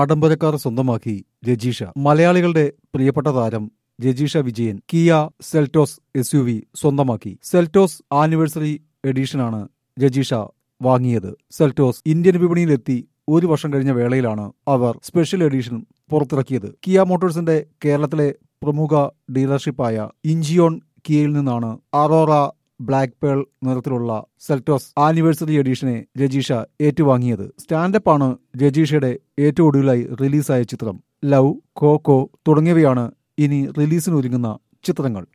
ആഡംബരക്കാർ സ്വന്തമാക്കി രജീഷ. മലയാളികളുടെ പ്രിയപ്പെട്ട താരം Rajisha Vijayan Kia Seltos SUV സ്വന്തമാക്കി. സെൽറ്റോസ് ആനിവേഴ്സറി എഡിഷനാണ് രജീഷ വാങ്ങിയത്. സെൽറ്റോസ് ഇന്ത്യൻ വിപണിയിലെത്തി ഒരു വർഷം കഴിഞ്ഞ വേളയിലാണ് അവർ സ്പെഷ്യൽ എഡിഷൻ പുറത്തിറക്കിയത്. കിയ മോട്ടോഴ്സിന്റെ കേരളത്തിലെ പ്രമുഖ ഡീലർഷിപ്പായ ഇഞ്ചിയോൺ കിയയിൽ നിന്നാണ് അറോറ ബ്ലാക്ക് പേൾ നിറത്തിലുള്ള സെൽറ്റോസ് ആനിവേഴ്സറി എഡിഷനെ രജീഷ ഏറ്റുവാങ്ങിയത്. സ്റ്റാൻഡപ്പാണ് രജീഷയുടെ ഏറ്റവും ഒടുവിലായി റിലീസായ ചിത്രം. ലവ്, കോക്കോ തുടങ്ങിയവയാണ് ഇനി റിലീസിനൊരുങ്ങുന്ന ചിത്രങ്ങൾ.